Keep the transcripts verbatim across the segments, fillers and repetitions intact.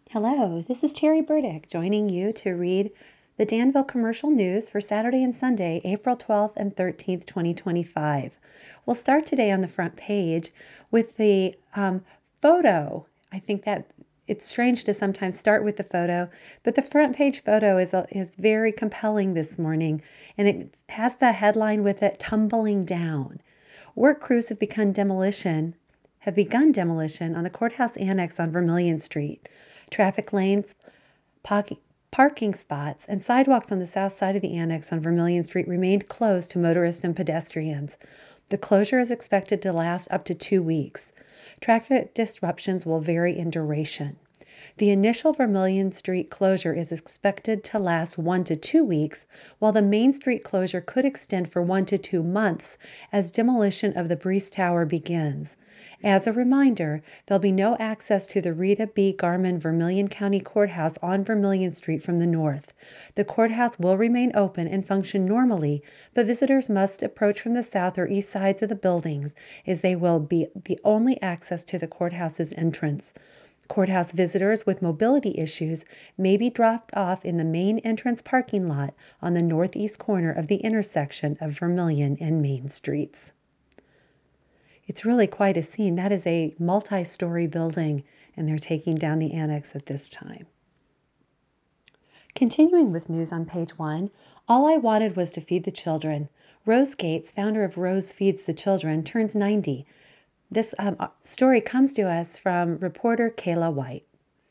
Hello, this is Terry Burdick joining you to read the Danville Commercial News for Saturday and Sunday, April twelfth and thirteenth, twenty twenty-five. We'll start today on the front page with the um, photo. I think that it's strange to sometimes start with the photo, but the front page photo is, is very compelling this morning, and it has the headline with it, Tumbling Down. Work crews have begun demolition, have begun demolition on the courthouse annex on Vermilion Street. Traffic lanes, parking spots, and sidewalks on the south side of the annex on Vermilion Street remained closed to motorists and pedestrians. The closure is expected to last up to two weeks. Traffic disruptions will vary in duration. The initial Vermilion Street closure is expected to last one to two weeks, while the Main Street closure could extend for one to two months as demolition of the Breese Tower begins. As a reminder, there'll be no access to the Rita B. Garman Vermilion County Courthouse on Vermilion Street from the north. The courthouse will remain open and function normally, but visitors must approach from the south or east sides of the buildings, as they will be the only access to the courthouse's entrance. Courthouse visitors with mobility issues may be dropped off in the main entrance parking lot on the northeast corner of the intersection of Vermilion and Main Streets. It's really quite a scene. That is a multi-story building, and they're taking down the annex at this time. Continuing with news on page one, All I Wanted Was to Feed the Children. Rose Gates, founder of Rose Feeds the Children, turns ninety. This um, story comes to us from reporter Kayla White.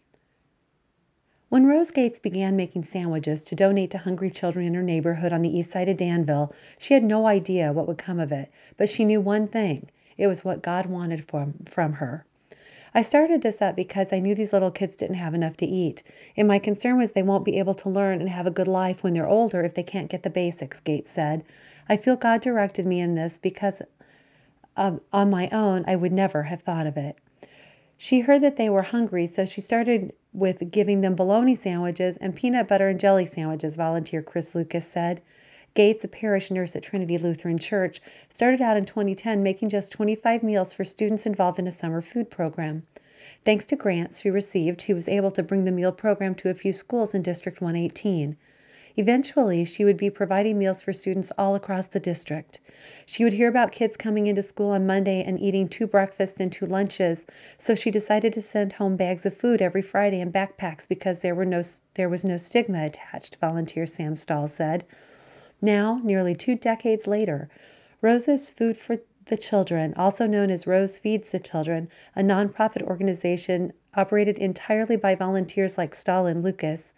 When Rose Gates began making sandwiches to donate to hungry children in her neighborhood on the east side of Danville, she had no idea what would come of it, but she knew one thing. It was what God wanted from, from her. I started this up because I knew these little kids didn't have enough to eat, and my concern was they won't be able to learn and have a good life when they're older if they can't get the basics, Gates said. I feel God directed me in this because of, on my own, I would never have thought of it. She heard that they were hungry, so she started with giving them bologna sandwiches and peanut butter and jelly sandwiches, volunteer Chris Lucas said. Gates, a parish nurse at Trinity Lutheran Church, started out in twenty ten making just twenty-five meals for students involved in a summer food program. Thanks to grants she received, she was able to bring the meal program to a few schools in District one eighteen. Eventually, she would be providing meals for students all across the district. She would hear about kids coming into school on Monday and eating two breakfasts and two lunches, so she decided to send home bags of food every Friday in backpacks because there were no there was no stigma attached, volunteer Sam Stahl said. Now, nearly two decades later, Rose's Food for the Children, also known as Rose Feeds the Children, a nonprofit organization operated entirely by volunteers like Stahl and Lucas,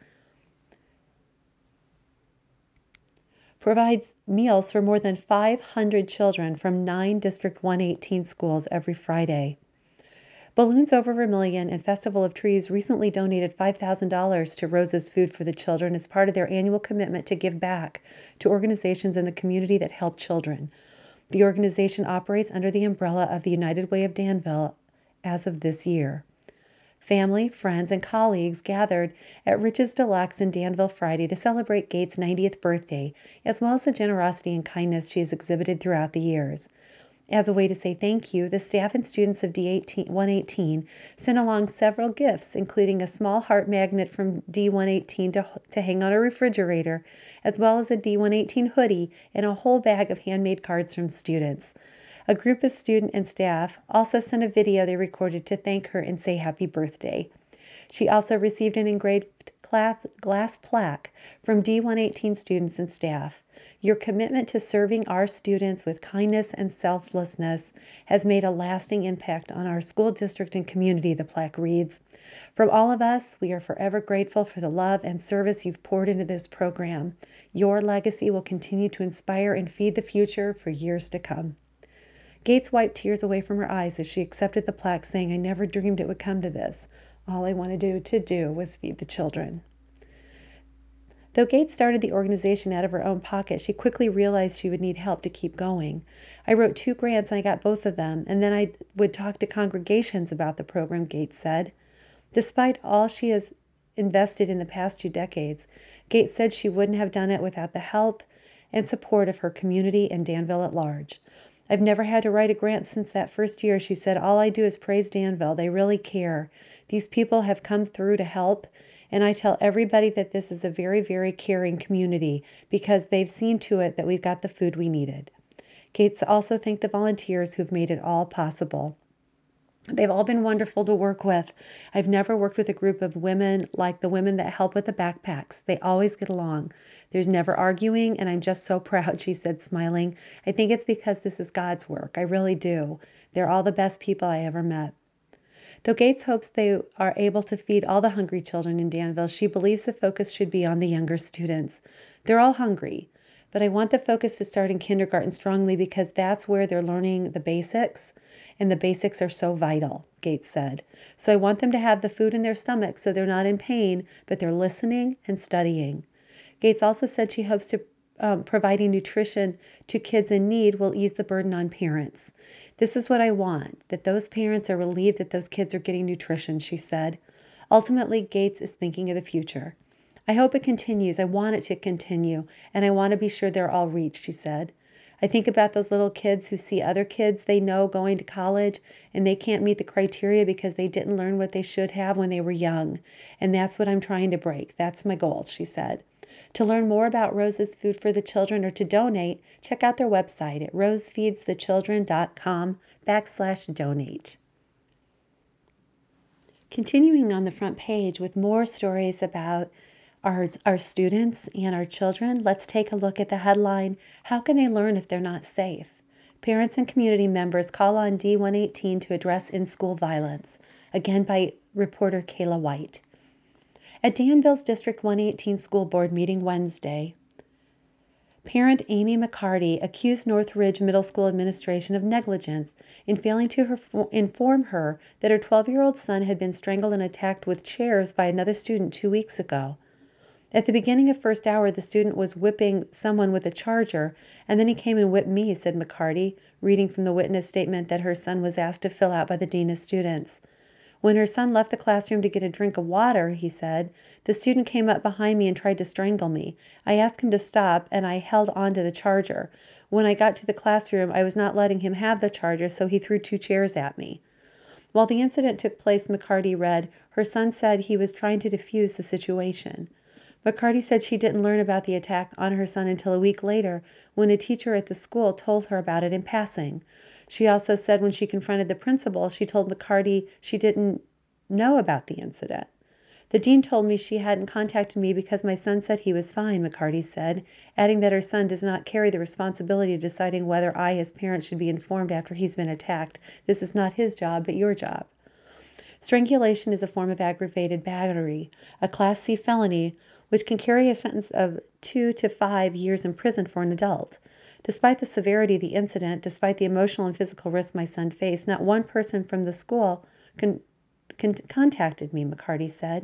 provides meals for more than five hundred children from nine District one eighteen schools every Friday. Balloons Over Vermilion and Festival of Trees recently donated five thousand dollars to Rose's Food for the Children as part of their annual commitment to give back to organizations in the community that help children. The organization operates under the umbrella of the United Way of Danville as of this year. Family, friends, and colleagues gathered at Rich's Deluxe in Danville Friday to celebrate Gates' ninetieth birthday, as well as the generosity and kindness she has exhibited throughout the years. As a way to say thank you, the staff and students of D one eighteen sent along several gifts, including a small heart magnet from D one eighteen to, to hang on a refrigerator, as well as a D one eighteen hoodie and a whole bag of handmade cards from students. A group of student and staff also sent a video they recorded to thank her and say happy birthday. She also received an engraved glass plaque from D one eighteen students and staff. Your commitment to serving our students with kindness and selflessness has made a lasting impact on our school district and community, the plaque reads. From all of us, we are forever grateful for the love and service you've poured into this program. Your legacy will continue to inspire and feed the future for years to come. Gates wiped tears away from her eyes as she accepted the plaque, saying, I never dreamed it would come to this. All I wanted to do, to do was feed the children. Though Gates started the organization out of her own pocket, she quickly realized she would need help to keep going. I wrote two grants and I got both of them, and then I would talk to congregations about the program, Gates said. Despite all she has invested in the past two decades, Gates said she wouldn't have done it without the help and support of her community and Danville at large. I've never had to write a grant since that first year, she said. All I do is praise Danville. They really care. These people have come through to help, and I tell everybody that this is a very, very caring community because they've seen to it that we've got the food we needed. Gates also thanked the volunteers who've made it all possible. They've all been wonderful to work with. I've never worked with a group of women like the women that help with the backpacks. They always get along. There's never arguing, and I'm just so proud, she said, smiling. I think it's because this is God's work. I really do. They're all the best people I ever met. Though Gates hopes they are able to feed all the hungry children in Danville, she believes the focus should be on the younger students. They're all hungry, but I want the focus to start in kindergarten strongly because that's where they're learning the basics, and the basics are so vital, Gates said. So I want them to have the food in their stomachs so they're not in pain, but they're listening and studying. Gates also said she hopes to um, providing nutrition to kids in need will ease the burden on parents. This is what I want, that those parents are relieved that those kids are getting nutrition, she said. Ultimately, Gates is thinking of the future. I hope it continues. I want it to continue, and I want to be sure they're all reached, she said. I think about those little kids who see other kids they know going to college, and they can't meet the criteria because they didn't learn what they should have when they were young. And that's what I'm trying to break. That's my goal, she said. To learn more about Rose's Food for the Children or to donate, check out their website at rosefeedsthechildren.com backslash donate. Continuing on the front page with more stories about our, our students and our children, let's take a look at the headline, How Can They Learn If They're Not Safe? Parents and community members call on D one eighteen to address in-school violence. Again by reporter Kayla White. At Danville's District one eighteen School Board meeting Wednesday, parent Amy McCarty accused Northridge Middle School administration of negligence in failing to her, inform her that her twelve-year-old son had been strangled and attacked with chairs by another student two weeks ago. At the beginning of first hour, the student was whipping someone with a charger, and then he came and whipped me, said McCarty, reading from the witness statement that her son was asked to fill out by the dean of students. When her son left the classroom to get a drink of water, he said, the student came up behind me and tried to strangle me. I asked him to stop, and I held on to the charger. When I got to the classroom, I was not letting him have the charger, so he threw two chairs at me. While the incident took place, McCarty read, her son said he was trying to defuse the situation. McCarty said she didn't learn about the attack on her son until a week later when a teacher at the school told her about it in passing. She also said when she confronted the principal, she told McCarty she didn't know about the incident. The dean told me she hadn't contacted me because my son said he was fine, McCarty said, adding that her son does not carry the responsibility of deciding whether I, as parent, should be informed after he's been attacked. This is not his job, but your job. Strangulation is a form of aggravated battery, a Class C felony, which can carry a sentence of two to five years in prison for an adult. Despite the severity of the incident, despite the emotional and physical risk my son faced, not one person from the school con- con- contacted me, McCarty said.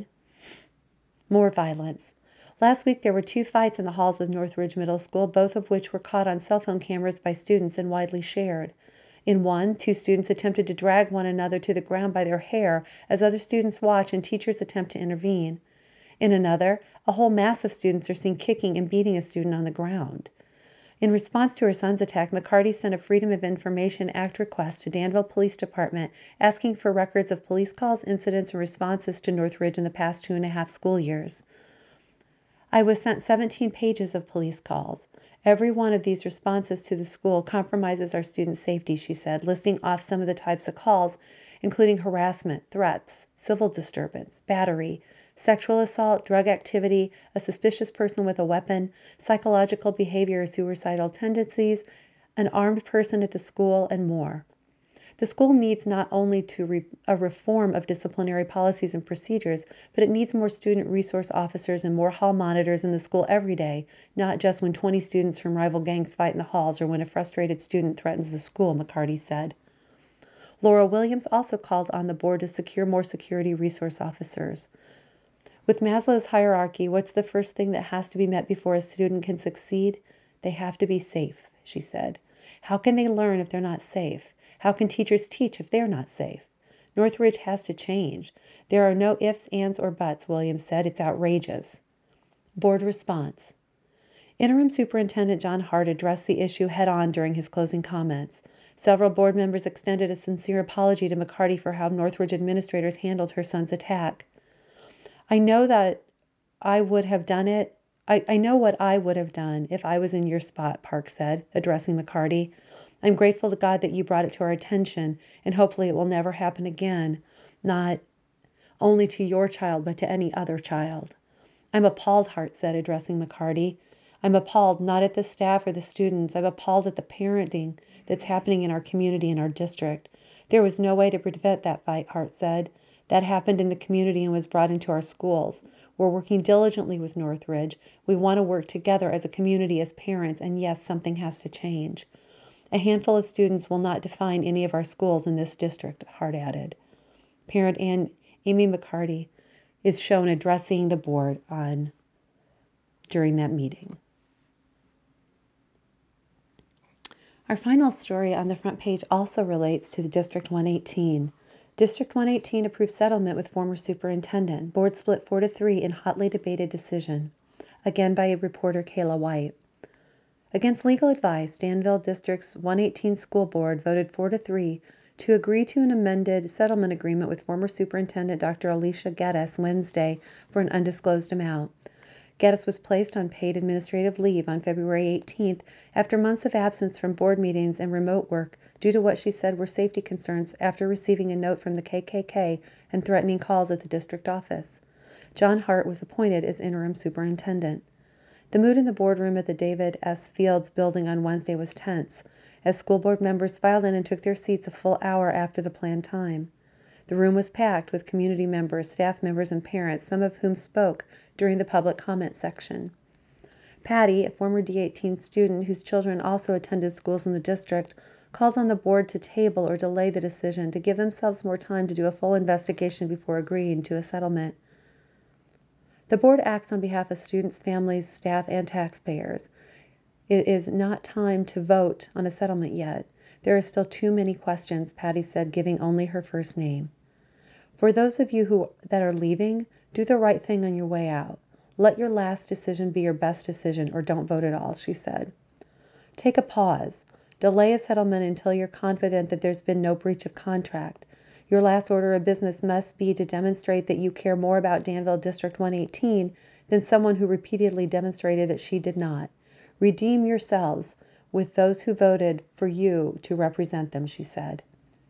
More violence. Last week, there were two fights in the halls of Northridge Middle School, both of which were caught on cell phone cameras by students and widely shared. In one, two students attempted to drag one another to the ground by their hair as other students watch and teachers attempt to intervene. In another, a whole mass of students are seen kicking and beating a student on the ground. In response to her son's attack, McCarty sent a Freedom of Information Act request to Danville Police Department asking for records of police calls, incidents, and responses to Northridge in the past two and a half school years. I was sent seventeen pages of police calls. Every one of these responses to the school compromises our students' safety, she said, listing off some of the types of calls, including harassment, threats, civil disturbance, battery, sexual assault, drug activity, a suspicious person with a weapon, psychological behavior or suicidal tendencies, an armed person at the school, and more. The school needs not only to re- a reform of disciplinary policies and procedures, but it needs more student resource officers and more hall monitors in the school every day, not just when twenty students from rival gangs fight in the halls or when a frustrated student threatens the school, McCarty said. Laura Williams also called on the board to secure more security resource officers. With Maslow's hierarchy, what's the first thing that has to be met before a student can succeed? They have to be safe, she said. How can they learn if they're not safe? How can teachers teach if they're not safe? Northridge has to change. There are no ifs, ands, or buts, Williams said. It's outrageous. Board response. Interim Superintendent John Hart addressed the issue head-on during his closing comments. Several board members extended a sincere apology to McCarty for how Northridge administrators handled her son's attack. I know that I would have done it. I, I know what I would have done if I was in your spot, Park said, addressing McCarty. I'm grateful to God that you brought it to our attention, and hopefully it will never happen again, not only to your child, but to any other child. I'm appalled, Hart said, addressing McCarty. I'm appalled not at the staff or the students. I'm appalled at the parenting that's happening in our community and our district. There was no way to prevent that fight, Hart said. That happened in the community and was brought into our schools. We're working diligently with Northridge. We want to work together as a community, as parents, and yes, something has to change. A handful of students will not define any of our schools in this district, Hart added. Parent Ann, Amy McCarty is shown addressing the board on during that meeting. Our final story on the front page also relates to the District one eighteen. District one eighteen approved settlement with former superintendent. Board split four to three in hotly debated decision. Again by reporter Kayla White. Against legal advice, Danville District's one eighteen school board voted four to three to agree to an amended settlement agreement with former superintendent Doctor Alicia Geddes Wednesday for an undisclosed amount. Geddes was placed on paid administrative leave on February eighteenth after months of absence from board meetings and remote work due to what she said were safety concerns after receiving a note from the K K K and threatening calls at the district office. John Hart was appointed as interim superintendent. The mood in the boardroom at the David S. Fields building on Wednesday was tense, as school board members filed in and took their seats a full hour after the planned time. The room was packed with community members, staff members, and parents, some of whom spoke during the public comment section. Patty, a former D eighteen student whose children also attended schools in the district, called on the board to table or delay the decision to give themselves more time to do a full investigation before agreeing to a settlement. The board acts on behalf of students, families, staff, and taxpayers. It is not time to vote on a settlement yet. There are still too many questions, Patty said, giving only her first name. For those of you who that are leaving, do the right thing on your way out. Let your last decision be your best decision, or don't vote at all, she said. Take a pause. Delay a settlement until you're confident that there's been no breach of contract. Your last order of business must be to demonstrate that you care more about Danville District one eighteen than someone who repeatedly demonstrated that she did not. Redeem yourselves with those who voted for you to represent them, she said.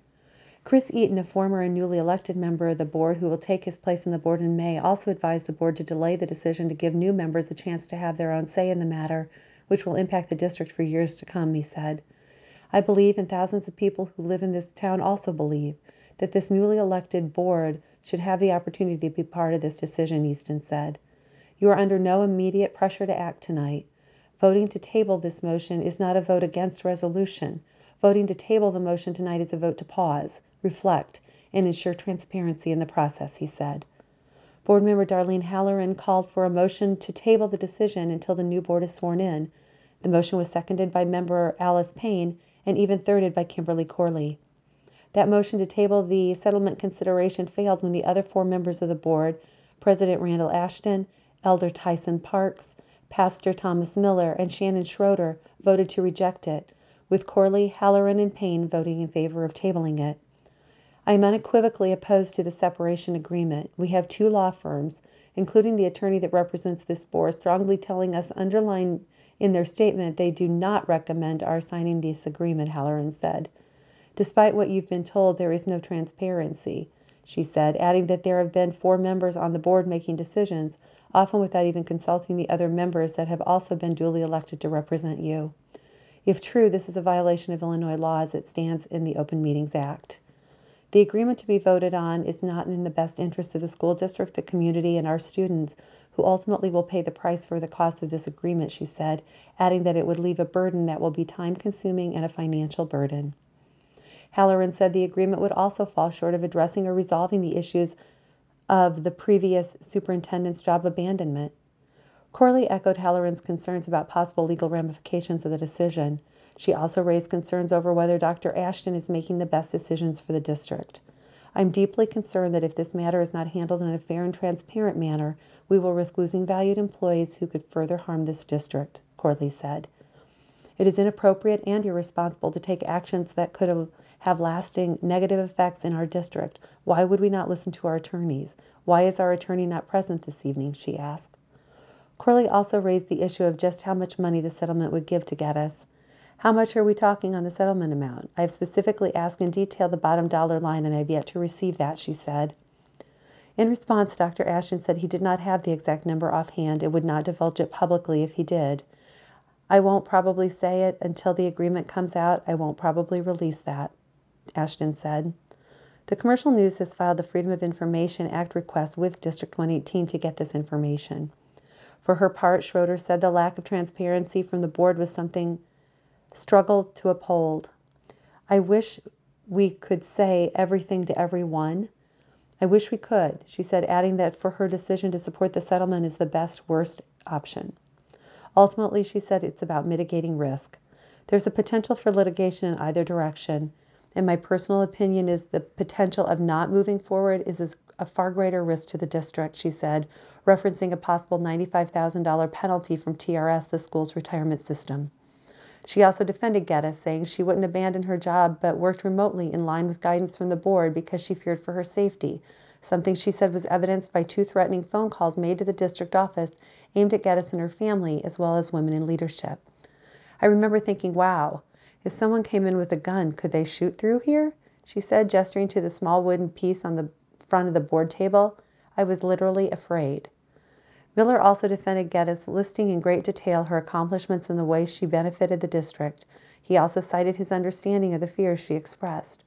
Chris Eaton, a former and newly elected member of the board who will take his place on the board in May, also advised the board to delay the decision to give new members a chance to have their own say in the matter, which will impact the district for years to come, he said. I believe, and thousands of people who live in this town also believe, that this newly elected board should have the opportunity to be part of this decision, Easton said. You are under no immediate pressure to act tonight. Voting to table this motion is not a vote against resolution. Voting to table the motion tonight is a vote to pause, reflect, and ensure transparency in the process, he said. Board member Darlene Halloran called for a motion to table the decision until the new board is sworn in. The motion was seconded by member Alice Payne and even thirded by Kimberly Corley. That motion to table the settlement consideration failed when the other four members of the board, President Randall Ashton, Elder Tyson Parks, Pastor Thomas Miller, and Shannon Schroeder, voted to reject it, with Corley, Halloran, and Payne voting in favor of tabling it. I am unequivocally opposed to the separation agreement. We have two law firms, including the attorney that represents this board, strongly telling us, underlined in their statement, they do not recommend our signing this agreement, Halloran said. Despite what you've been told, there is no transparency, she said, adding that there have been four members on the board making decisions, often without even consulting the other members that have also been duly elected to represent you. If true, this is a violation of Illinois law as it stands in the Open Meetings Act. The agreement to be voted on is not in the best interest of the school district, the community, and our students, who ultimately will pay the price for the cost of this agreement, she said, adding that it would leave a burden that will be time-consuming and a financial burden. Halloran said the agreement would also fall short of addressing or resolving the issues of the previous superintendent's job abandonment. Corley echoed Halloran's concerns about possible legal ramifications of the decision. She also raised concerns over whether Doctor Ashton is making the best decisions for the district. I'm deeply concerned that if this matter is not handled in a fair and transparent manner, we will risk losing valued employees who could further harm this district. Corley said. It is inappropriate and irresponsible to take actions that could have lasting negative effects in our district. Why would we not listen to our attorneys? Why is our attorney not present this evening? She asked. Corley also raised the issue of just how much money the settlement would give to Geddes. How much are we talking on the settlement amount? I have specifically asked in detail the bottom dollar line, and I have yet to receive that, she said. In response, Doctor Ashton said he did not have the exact number offhand and would not divulge it publicly if he did. I won't probably say it until the agreement comes out. I won't probably release that, Ashton said. The Commercial News has filed the Freedom of Information Act request with District one eighteen to get this information. For her part, Schroeder said the lack of transparency from the board was something struggled to uphold. I wish we could say everything to everyone. I wish we could, she said, adding that for her decision to support the settlement is the best worst option. Ultimately, she said it's about mitigating risk. There's a potential for litigation in either direction, and my personal opinion is the potential of not moving forward is a far greater risk to the district, she said, referencing a possible ninety-five thousand dollars penalty from T R S, the school's retirement system. She also defended Geddes, saying she wouldn't abandon her job but worked remotely in line with guidance from the board because she feared for her safety, something she said was evidenced by two threatening phone calls made to the district office aimed at Geddes and her family, as well as women in leadership. I remember thinking, wow, if someone came in with a gun, could they shoot through here? She said, gesturing to the small wooden piece on the front of the board table. I was literally afraid. Miller also defended Geddes, listing in great detail her accomplishments and the way she benefited the district. He also cited his understanding of the fears she expressed.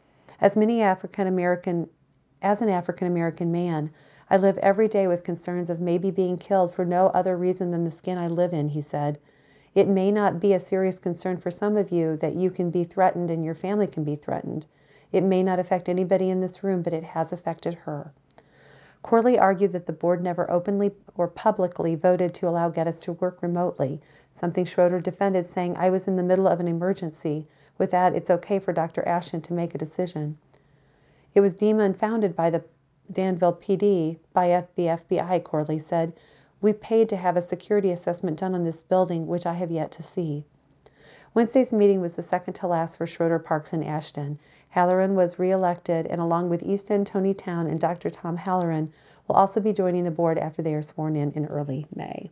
As many African American, as an African American man, I live every day with concerns of maybe being killed for no other reason than the skin I live in, he said. It may not be a serious concern for some of you that you can be threatened and your family can be threatened. It may not affect anybody in this room, but it has affected her. Corley argued that the board never openly or publicly voted to allow Geddes to work remotely, something Schroeder defended, saying, I was in the middle of an emergency. With that, it's okay for Doctor Ashton to make a decision. It was deemed unfounded by the Danville P D, by the F B I, Corley said. We paid to have a security assessment done on this building, which I have yet to see. Wednesday's meeting was the second to last for Schroeder, Parks, and Ashton. Halloran was reelected, and along with East End Tony Town and Doctor Tom Halloran, will also be joining the board after they are sworn in in early May.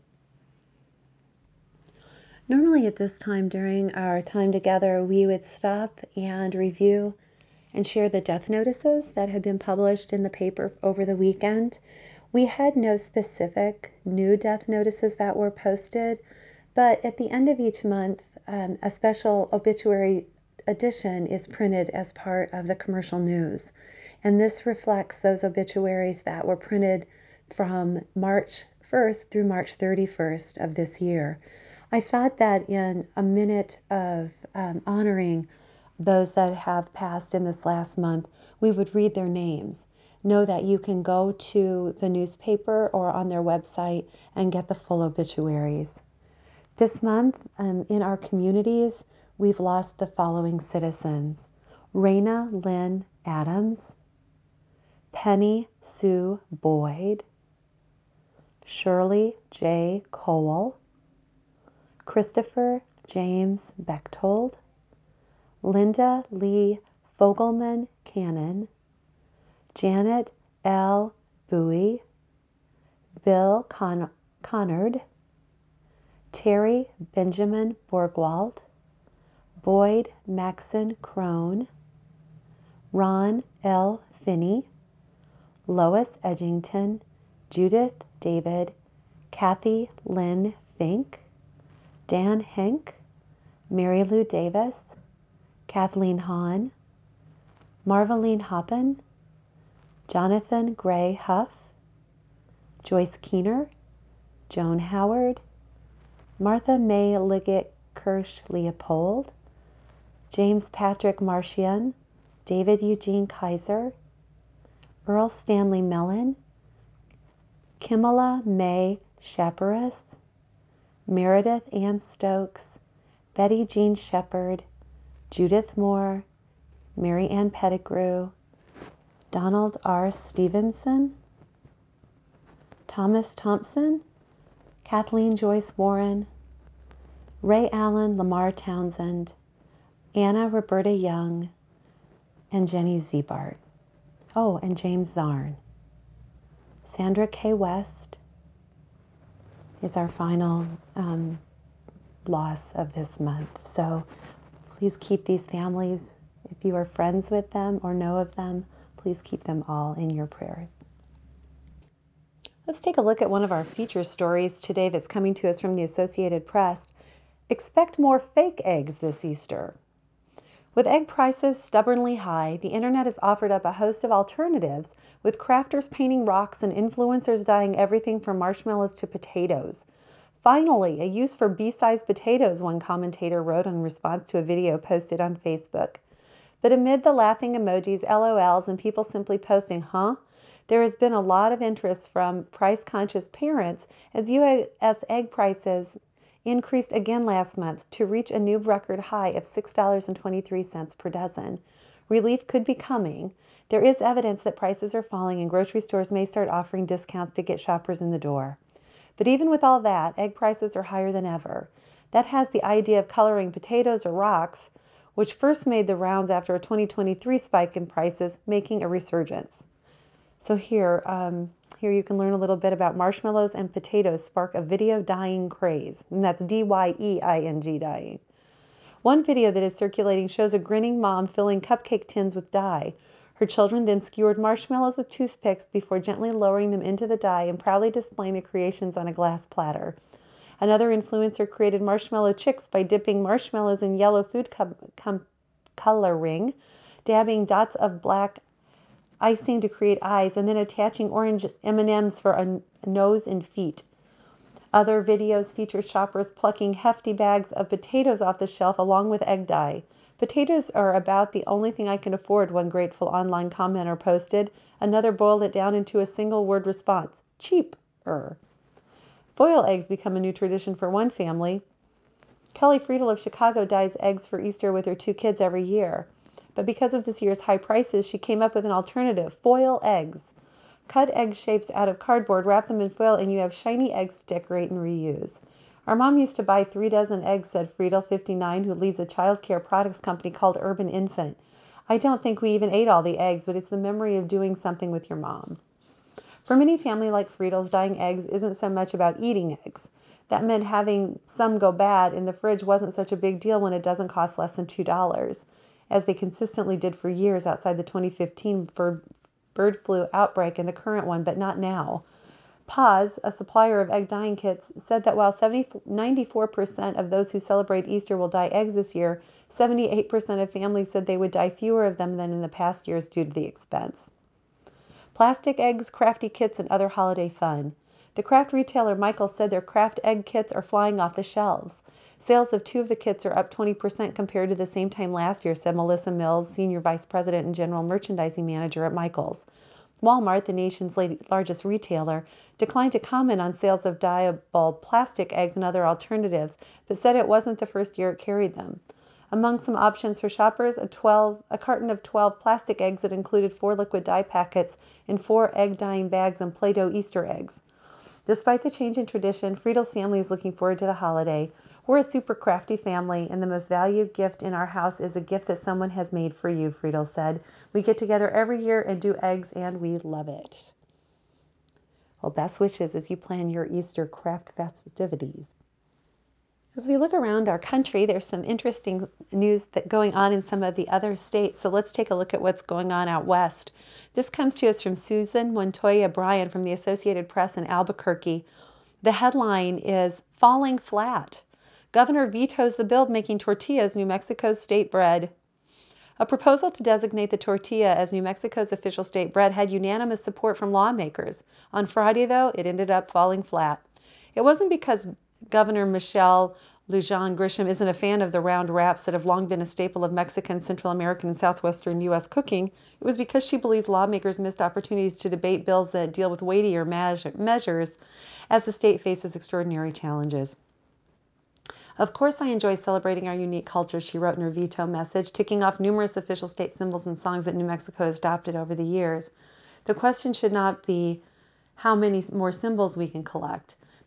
Normally at this time during our time together, we would stop and review and share the death notices that had been published in the paper over the weekend. We had no specific new death notices that were posted, but at the end of each month, um, a special obituary edition is printed as part of the Commercial News. And this reflects those obituaries that were printed from March first through March thirty-first of this year. I thought that in a minute of um, honoring those that have passed in this last month, we would read their names. Know that you can go to the newspaper or on their website and get the full obituaries. This month, um, in our communities, we've lost the following citizens: Raina Lynn Adams, Penny Sue Boyd, Shirley J. Cole, Christopher James Bechtold, Linda Lee Fogelman Cannon, Janet L. Bowie, Bill Con- Connard, Terry Benjamin Borgwald, Boyd Maxon Crone, Ron L. Finney, Lois Edgington, Judith David, Kathy Lynn Fink, Dan Henk, Mary Lou Davis, Kathleen Hahn, Marveline Hoppen, Jonathan Gray Huff, Joyce Keener, Joan Howard, Martha May Liggett Kirsch Leopold, James Patrick Marchian, David Eugene Kaiser, Earl Stanley Mellon, Kimala May Shaparis, Meredith Ann Stokes, Betty Jean Shepard, Judith Moore, Mary Ann Pettigrew, Donald R. Stevenson, Thomas Thompson, Kathleen Joyce Warren, Ray Allen, Lamar Townsend, Anna Roberta Young, and Jenny Zebart. Oh, and James Zarn. Sandra K. West is our final um, loss of this month. So please keep these families, if you are friends with them or know of them, please keep them all in your prayers. Let's take a look at one of our feature stories today that's coming to us from the Associated Press. Expect more fake eggs this Easter. With egg prices stubbornly high, the internet has offered up a host of alternatives, with crafters painting rocks and influencers dyeing everything from marshmallows to potatoes. Finally, a use for bee-sized potatoes, one commentator wrote in response to a video posted on Facebook. But amid the laughing emojis, L O Ls, and people simply posting, huh? There has been a lot of interest from price-conscious parents as U S egg prices increased again last month to reach a new record high of six dollars and twenty-three cents per dozen. Relief could be coming. There is evidence that prices are falling and grocery stores may start offering discounts to get shoppers in the door. But even with all that, egg prices are higher than ever. That has the idea of coloring potatoes or rocks, which first made the rounds after a twenty twenty-three spike in prices, making a resurgence. So here, um, here you can learn a little bit about marshmallows and potatoes spark a video dyeing craze. And that's D Y E I N G dyeing. One video that is circulating shows a grinning mom filling cupcake tins with dye. Her children then skewered marshmallows with toothpicks before gently lowering them into the dye and proudly displaying the creations on a glass platter. Another influencer created marshmallow chicks by dipping marshmallows in yellow food coloring, dabbing dots of black icing to create eyes, and then attaching orange M and M's for a nose and feet. Other videos feature shoppers plucking hefty bags of potatoes off the shelf along with egg dye. Potatoes are about the only thing I can afford, one grateful online commenter posted. Another boiled it down into a single word response: cheap-er. Foil eggs become a new tradition for one family. Kelly Friedel of Chicago dyes eggs for Easter with her two kids every year. But because of this year's high prices, she came up with an alternative: foil eggs. Cut egg shapes out of cardboard, wrap them in foil, and you have shiny eggs to decorate and reuse. Our mom used to buy three dozen eggs, said Friedel, fifty-nine, who leads a child care products company called Urban Infant. I don't think we even ate all the eggs, but it's the memory of doing something with your mom. For many family like Friedel's, dyeing eggs isn't so much about eating eggs. That meant having some go bad in the fridge wasn't such a big deal when it doesn't cost less than two dollars. As they consistently did for years outside the twenty fifteen bird flu outbreak and the current one, but not now. Paz, a supplier of egg dyeing kits, said that while ninety-four percent of those who celebrate Easter will dye eggs this year, seventy-eight percent of families said they would dye fewer of them than in the past years due to the expense. Plastic eggs, crafty kits, and other holiday fun. The craft retailer Michaels said their craft egg kits are flying off the shelves. Sales of two of the kits are up twenty percent compared to the same time last year, said Melissa Mills, Senior Vice President and General Merchandising Manager at Michaels. Walmart, the nation's largest retailer, declined to comment on sales of dyeable plastic eggs and other alternatives, but said it wasn't the first year it carried them. Among some options for shoppers, a, twelve, a carton of twelve plastic eggs that included four liquid dye packets and four egg dyeing bags and Play-Doh Easter eggs. Despite the change in tradition, Friedel's family is looking forward to the holiday. We're a super crafty family, and the most valued gift in our house is a gift that someone has made for you, Friedel said. We get together every year and do eggs, and we love it. Well, best wishes as you plan your Easter craft festivities. As we look around our country, there's some interesting news that going on in some of the other states. So let's take a look at what's going on out west. This comes to us from Susan Montoya Bryan from the Associated Press in Albuquerque. The headline is "Falling Flat. Governor vetoes the bill making tortillas New Mexico's state bread." A proposal to designate the tortilla as New Mexico's official state bread had unanimous support from lawmakers. On Friday, though, it ended up falling flat. It wasn't because Governor Michelle Lujan Grisham isn't a fan of the round wraps that have long been a staple of Mexican, Central American, and Southwestern U S cooking. It was because she believes lawmakers missed opportunities to debate bills that deal with weightier measures as the state faces extraordinary challenges. "Of course I enjoy celebrating our unique culture," she wrote in her veto message, ticking off numerous official state symbols and songs that New Mexico has adopted over the years. The question should not be how many more symbols we can collect,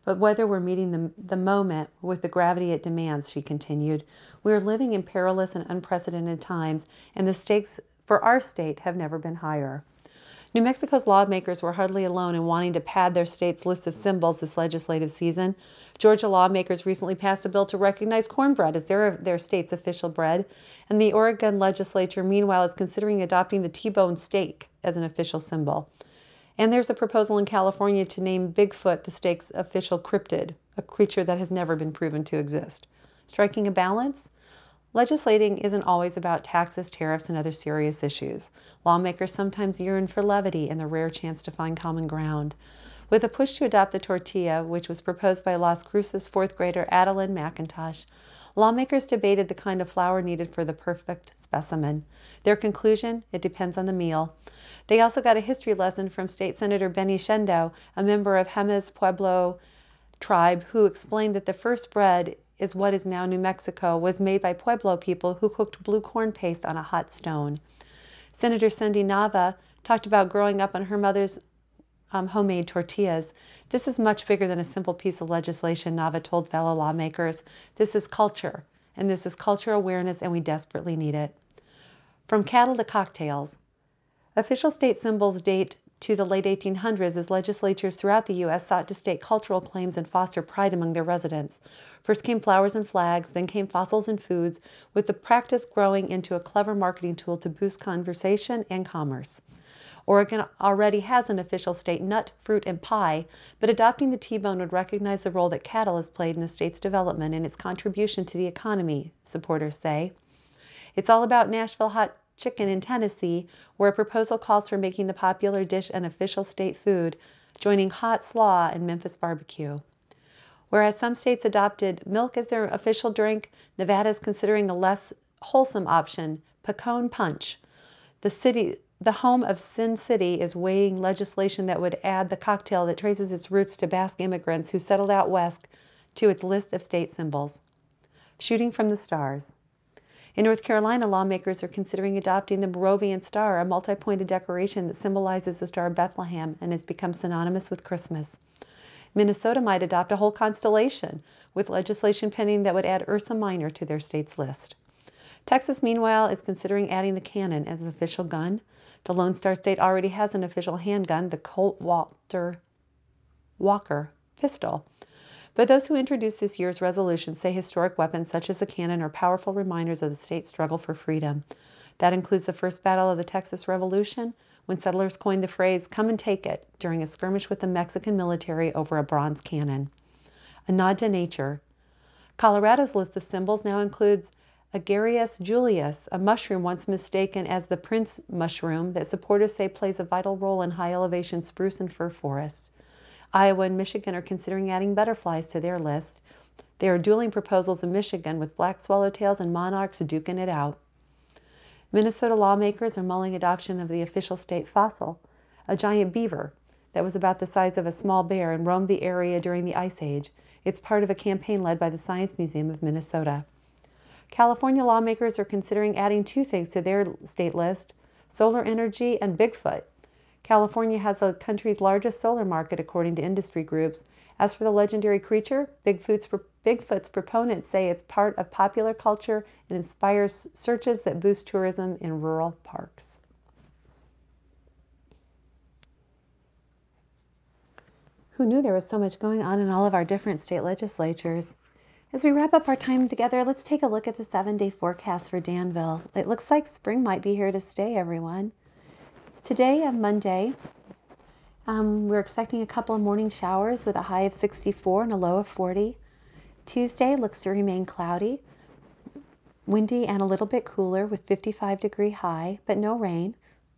But whether we're meeting the, the moment with the gravity it demands, she continued, we are living in perilous and unprecedented times, and the stakes for our state have never been higher. New Mexico's lawmakers were hardly alone in wanting to pad their state's list of symbols this legislative season. Georgia lawmakers recently passed a bill to recognize cornbread as their, their state's official bread, and the Oregon legislature, meanwhile, is considering adopting the T-bone steak as an official symbol. And there's a proposal in California to name Bigfoot the state's official cryptid, a creature that has never been proven to exist. Striking a balance? Legislating isn't always about taxes, tariffs, and other serious issues. Lawmakers sometimes yearn for levity and the rare chance to find common ground. With a push to adopt the tortilla, which was proposed by Las Cruces fourth grader Adeline McIntosh, lawmakers debated the kind of flour needed for the perfect specimen. Their conclusion? It depends on the meal. They also got a history lesson from State Senator Benny Shendo, a member of Jemez Pueblo tribe, who explained that the first bread is what is now New Mexico, was made by Pueblo people who cooked blue corn paste on a hot stone. Senator Cindy Nava talked about growing up on her mother's um, homemade tortillas. This is much bigger than a simple piece of legislation, Nava told fellow lawmakers. This is culture, and this is culture awareness, and we desperately need it. From cattle to cocktails. Official state symbols date to the late eighteen hundreds as legislatures throughout the U S sought to state cultural claims and foster pride among their residents. First came flowers and flags, then came fossils and foods, with the practice growing into a clever marketing tool to boost conversation and commerce. Oregon already has an official state nut, fruit, and pie, but adopting the T-bone would recognize the role that cattle has played in the state's development and its contribution to the economy, supporters say. It's all about Nashville hot chicken in Tennessee, where a proposal calls for making the popular dish an official state food, joining hot slaw and Memphis barbecue. Whereas some states adopted milk as their official drink, Nevada is considering a less wholesome option, pecan punch. The city, the home of Sin City, is weighing legislation that would add the cocktail that traces its roots to Basque immigrants who settled out west to its list of state symbols. Shooting from the stars. In North Carolina, lawmakers are considering adopting the Moravian Star, a multi-pointed decoration that symbolizes the Star of Bethlehem and has become synonymous with Christmas. Minnesota might adopt a whole constellation, with legislation pending that would add Ursa Minor to their state's list. Texas, meanwhile, is considering adding the cannon as an official gun. The Lone Star State already has an official handgun, the Colt Walter Walker pistol. But those who introduced this year's resolution say historic weapons such as the cannon are powerful reminders of the state's struggle for freedom. That includes the first battle of the Texas Revolution, when settlers coined the phrase, "come and take it," during a skirmish with the Mexican military over a bronze cannon. A nod to nature. Colorado's list of symbols now includes Agaricus julius, a mushroom once mistaken as the prince mushroom that supporters say plays a vital role in high-elevation spruce and fir forests. Iowa and Michigan are considering adding butterflies to their list. There are dueling proposals in Michigan, with black swallowtails and monarchs duking it out. Minnesota lawmakers are mulling adoption of the official state fossil, a giant beaver that was about the size of a small bear and roamed the area during the Ice Age. It's part of a campaign led by the Science Museum of Minnesota. California lawmakers are considering adding two things to their state list: solar energy and Bigfoot. California has the country's largest solar market, according to industry groups. As for the legendary creature, Bigfoot's, Bigfoot's proponents say it's part of popular culture and inspires searches that boost tourism in rural parks. Who knew there was so much going on in all of our different state legislatures? As we wrap up our time together, let's take a look at the seven-day forecast for Danville. It looks like spring might be here to stay, everyone. Today, on Monday, um, we're expecting a couple of morning showers with a high of sixty-four and a low of forty. Tuesday looks to remain cloudy, windy, and a little bit cooler with fifty-five degree high, but no rain.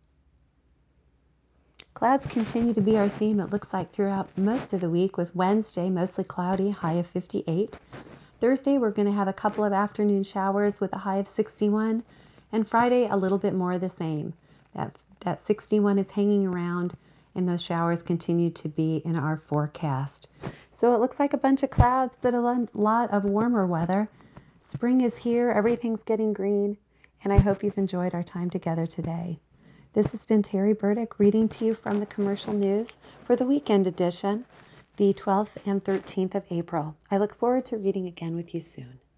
Clouds continue to be our theme, it looks like, throughout most of the week, with Wednesday mostly cloudy, high of fifty-eight. Thursday, we're going to have a couple of afternoon showers with a high of sixty-one, and Friday, a little bit more of the same. That, that sixty-one is hanging around, and those showers continue to be in our forecast. So it looks like a bunch of clouds, but a lot of warmer weather. Spring is here, everything's getting green, and I hope you've enjoyed our time together today. This has been Terry Burdick reading to you from the Commercial News for the weekend edition. the twelfth and thirteenth of April. I look forward to reading again with you soon.